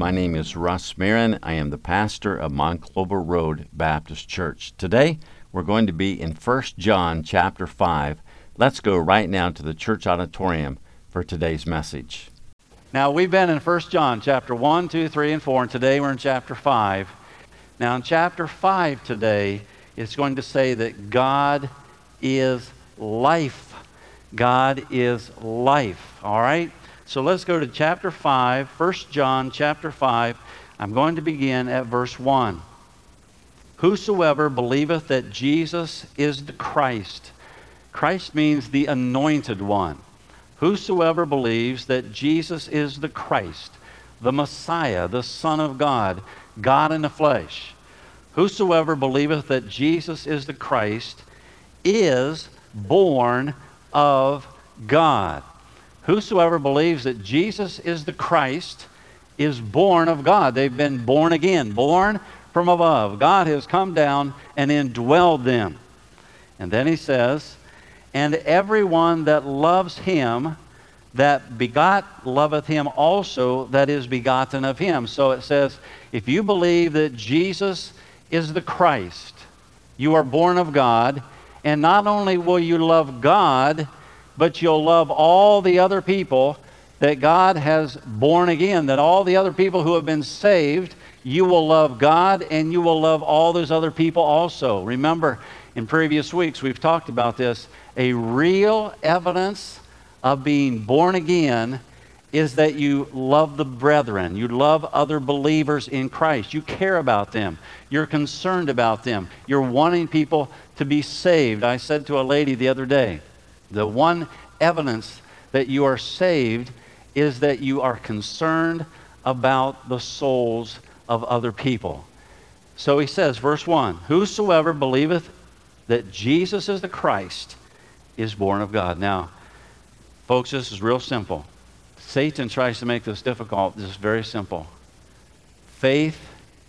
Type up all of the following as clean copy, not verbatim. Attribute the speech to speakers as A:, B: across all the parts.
A: My name is Russ Marin. I am the pastor of Monclova Road Baptist Church. Today, we're going to be in 1 John chapter 5. Let's go right now to the church auditorium for today's message.
B: Now, we've been in 1 John chapter 1, 2, 3, and 4, and today we're in chapter 5. Now, in chapter 5 today, it's going to say that God is life. God is life, all right? So let's go to chapter 5, 1 John chapter 5. I'm going to begin at verse 1. Whosoever believeth that Jesus is the Christ. Christ means the anointed one. Whosoever believes that Jesus is the Christ, the Messiah, the Son of God, God in the flesh. Whosoever believeth that Jesus is the Christ is born of God. Whosoever believes that Jesus is the Christ is born of God. They've been born again, born from above. God has come down and indwelled them. And then he says, and everyone that loves him that begot loveth him also that is begotten of him. So it says, if you believe that Jesus is the Christ, you are born of God, and not only will you love God, but you'll love all the other people that God has born again, that all the other people who have been saved, you will love God and you will love all those other people also. Remember, in previous weeks we've talked about this. A real evidence of being born again is that you love the brethren. You love other believers in Christ. You care about them. You're concerned about them. You're wanting people to be saved. I said to a lady the other day, the one evidence that you are saved is that you are concerned about the souls of other people. So he says, verse 1, whosoever believeth that Jesus is the Christ is born of God. Now, folks, this is real simple. Satan tries to make this difficult. This is very simple. Faith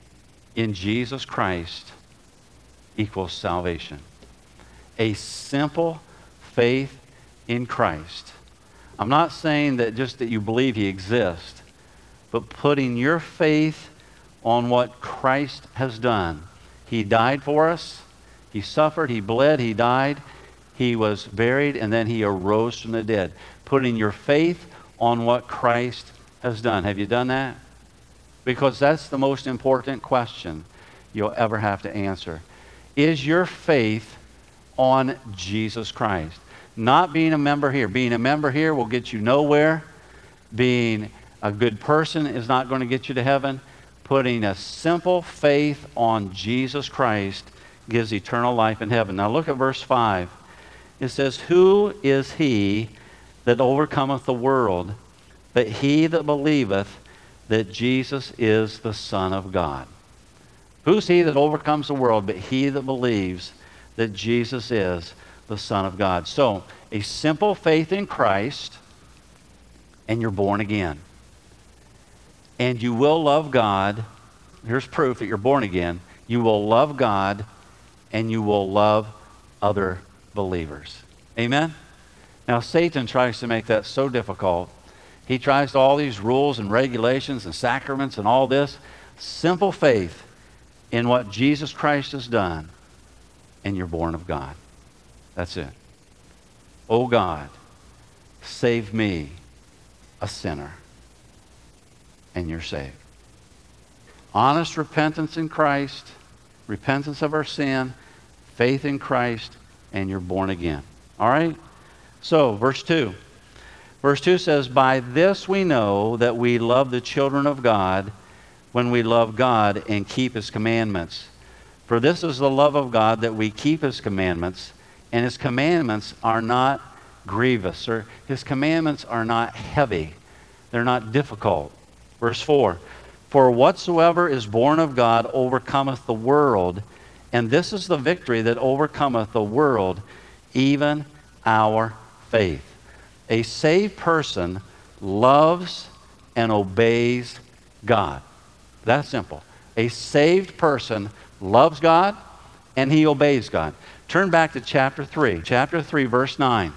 B: in Jesus Christ equals salvation. A simple faith in Christ. I'm not saying that just that you believe he exists, but putting your faith on what Christ has done. He died for us. He suffered. He bled. He died. He was buried, and then he arose from the dead. Putting your faith on what Christ has done. Have you done that? Because that's the most important question you'll ever have to answer. Is your faith on Jesus Christ? Not being a member here. Being a member here will get you nowhere. Being a good person is not going to get you to heaven. Putting a simple faith on Jesus Christ gives eternal life in heaven. Now look at verse 5. It says, who is he that overcometh the world, but he that believeth that Jesus is the Son of God? Who's he that overcomes the world, but he that believes that Jesus is the Son of God? So, a simple faith in Christ, and you're born again. And you will love God. Here's proof that you're born again. You will love God, and you will love other believers. Amen? Now, Satan tries to make that so difficult. He tries to all these rules and regulations and sacraments and all this. Simple faith in what Jesus Christ has done, and you're born of God. That's it. Oh God, save me, a sinner, and you're saved. Honest repentance in Christ, repentance of our sin, faith in Christ, and you're born again. All right? So, verse 2. Verse 2 says, by this we know that we love the children of God, when we love God and keep his commandments. For this is the love of God, that we keep his commandments, and his commandments are not grievous, or his commandments are not heavy. They're not difficult. Verse 4, for whatsoever is born of God overcometh the world, and this is the victory that overcometh the world, even our faith. A saved person loves and obeys God. That's simple. A saved person loves God and he obeys God. Turn back to chapter 3. Chapter 3, verse 9.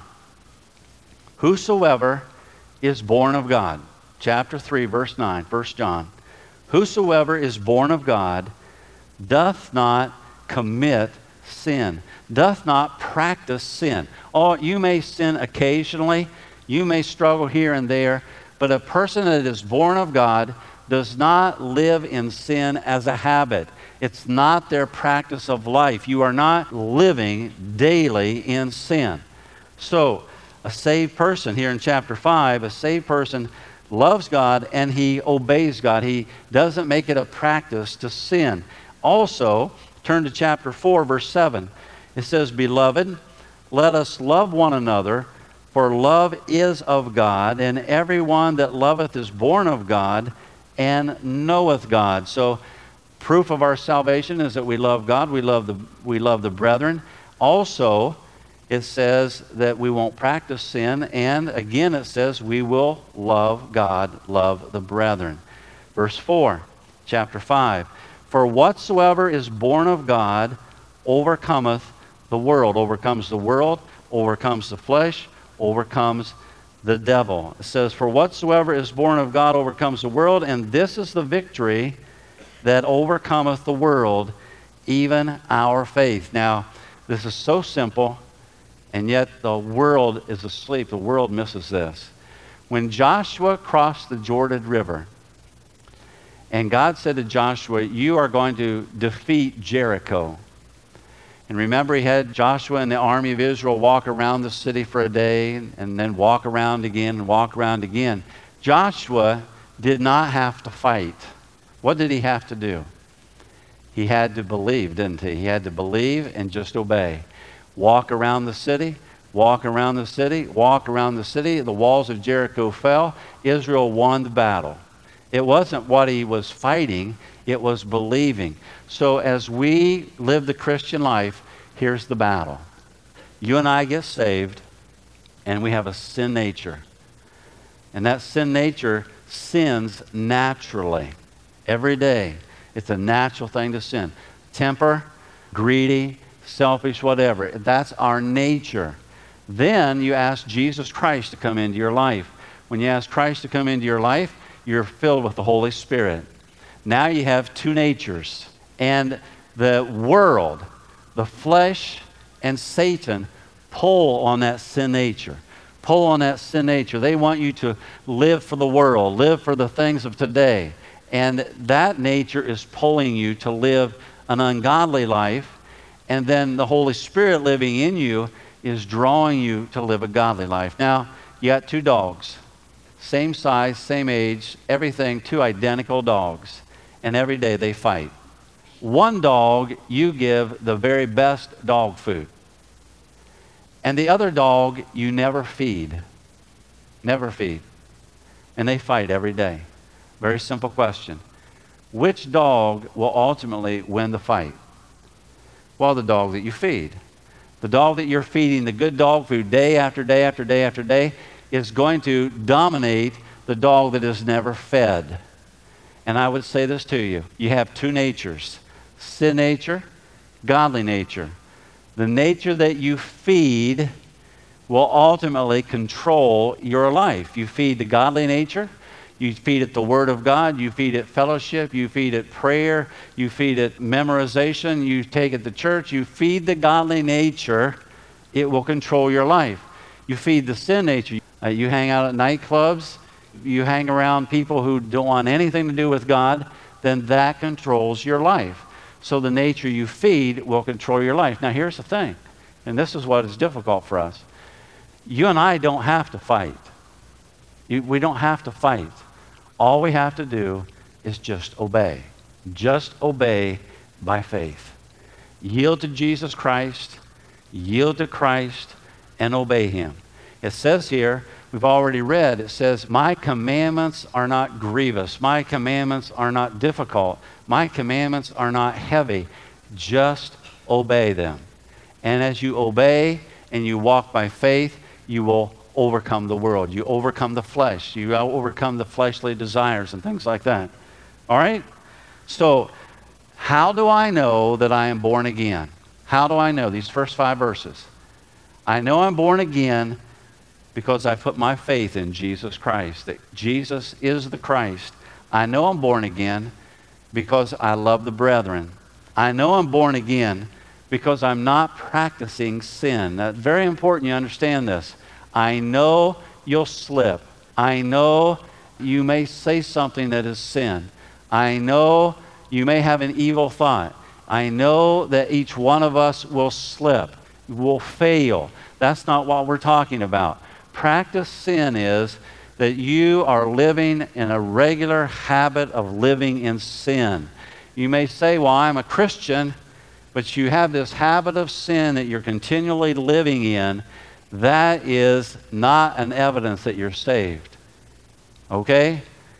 B: Whosoever is born of God. Chapter 3, verse 9, 1 John. Whosoever is born of God doth not commit sin, doth not practice sin. Oh, you may sin occasionally, you may struggle here and there, but a person that is born of God does not live in sin as a habit. It's not their practice of life. You are not living daily in sin. So, a saved person here in chapter 5, a saved person loves God and he obeys God. He doesn't make it a practice to sin. Also, turn to chapter 4, verse 7. It says, Beloved, let us love one another, for love is of God, and everyone that loveth is born of God and knoweth God. So, proof of our salvation is that we love God, we love the brethren. Also, it says that we won't practice sin, and again it says we will love God, love the brethren. Verse 4, chapter 5. For whatsoever is born of God overcometh the world, overcomes the flesh, overcomes the devil. It says, for whatsoever is born of God overcomes the world, and this is the victory that overcometh the world, even our faith. Now, this is so simple, and yet the world is asleep. The world misses this. When Joshua crossed the Jordan River, and God said to Joshua, you are going to defeat Jericho. And remember, he had Joshua and the army of Israel walk around the city for a day, and then walk around again and walk around again. Joshua did not have to fight. What did he have to do? He had to believe, didn't he? He had to believe and just obey. Walk around the city, walk around the city, walk around the city. The walls of Jericho fell. Israel won the battle. It wasn't what he was fighting, it was believing. So as we live the Christian life, here's the battle. You and I get saved, and we have a sin nature. And that sin nature sins naturally. Every day, it's a natural thing to sin. Temper, greedy, selfish, whatever. That's our nature. Then you ask Jesus Christ to come into your life. When you ask Christ to come into your life, you're filled with the Holy Spirit. Now you have two natures. And the world, the flesh, and Satan pull on that sin nature. Pull on that sin nature. They want you to live for the world, live for the things of today. And that nature is pulling you to live an ungodly life. And then the Holy Spirit living in you is drawing you to live a godly life. Now, you got two dogs. Same size, same age, everything, two identical dogs. And every day they fight. One dog, you give the very best dog food. And the other dog, you never feed. Never feed. And they fight every day. Very simple question. Which dog will ultimately win the fight? Well, the dog that you feed. The dog that you're feeding the good dog food day after day after day after day is going to dominate the dog that is never fed. And I would say this to you. You have two natures. Sin nature, godly nature. The nature that you feed will ultimately control your life. You feed the godly nature, you feed it the Word of God, you feed it fellowship, you feed it prayer, you feed it memorization, you take it to church, you feed the godly nature, it will control your life. You feed the sin nature. You hang out at nightclubs, you hang around people who don't want anything to do with God, then that controls your life. So the nature you feed will control your life. Now here's the thing, and this is what is difficult for us. You and I don't have to fight. We don't have to fight. All we have to do is just obey. Just obey by faith. Yield to Jesus Christ, yield to Christ, and obey Him. It says here, we've already read, it says, my commandments are not grievous. My commandments are not difficult. My commandments are not heavy. Just obey them. And as you obey and you walk by faith, you will overcome the world. You overcome the flesh. You overcome the fleshly desires and things like that. All right? So, how do I know that I am born again? How do I know? These first 5 verses. I know I'm born again because I put my faith in Jesus Christ, that Jesus is the Christ. I know I'm born again because I love the brethren. I know I'm born again because I'm not practicing sin. That's very important you understand this. I know you'll slip. I know you may say something that is sin. I know you may have an evil thought. I know that each one of us will slip, will fail. That's not what we're talking about. Practice sin is that you are living in a regular habit of living in sin. You may say, well, I'm a Christian, but you have this habit of sin that you're continually living in. That is not an evidence that you're saved. Okay?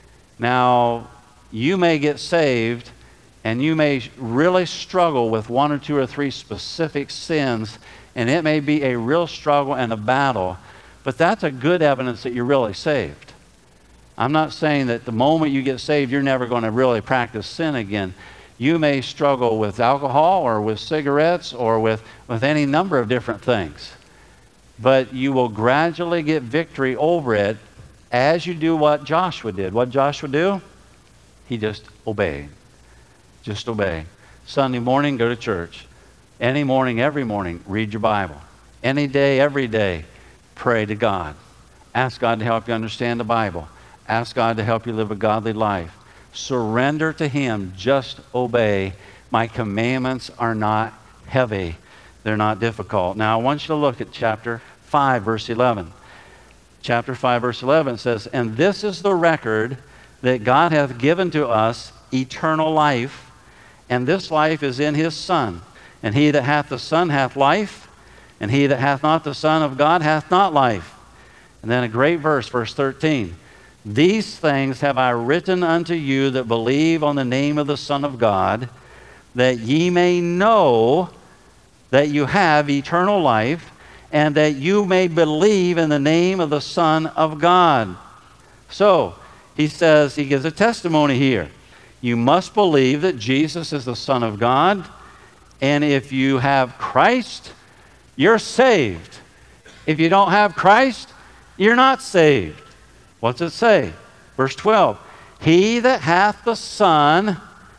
B: Now, you may get saved, and you may really struggle with one or two or three specific sins, and it may be a real struggle and a battle, but that's a good evidence that you're really saved. I'm not saying that the moment you get saved, you're never going to really practice sin again. You may struggle with alcohol or with cigarettes or with any number of different things. But you will gradually get victory over it as you do what Joshua did. What did Joshua do? He just obeyed. Just obey. Sunday morning, go to church. Any morning, every morning, read your Bible. Any day, every day, pray to God. Ask God to help you understand the Bible. Ask God to help you live a godly life. Surrender to Him. Just obey. My commandments are not heavy. They're not difficult. Now, I want you to look at chapter 5, verse 11. Chapter 5, verse 11 says, "And this is the record that God hath given to us, eternal life, and this life is in His Son. And he that hath the Son hath life, and he that hath not the Son of God hath not life." And then a great verse, verse 13. "These things have I written unto you that believe on the name of the Son of God, that ye may know that you have eternal life, and that you may believe in the name of the Son of God." So, he says, he gives a testimony here. You must believe that Jesus is the Son of God, and if you have Christ, you're saved. If you don't have Christ, you're not saved. What's it say? Verse 12, "He that hath the Son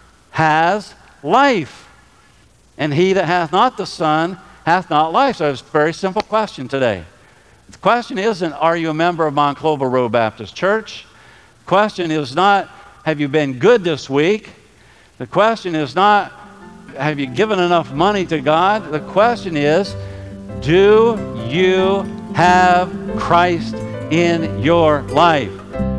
B: has life, and he that hath not the Son hath not life." So it's a very simple question today. The question isn't, are you a member of Monclova Road Baptist Church? The question is not, have you been good this week? The question is not, have you given enough money to God? The question is, do you have Christ in your life?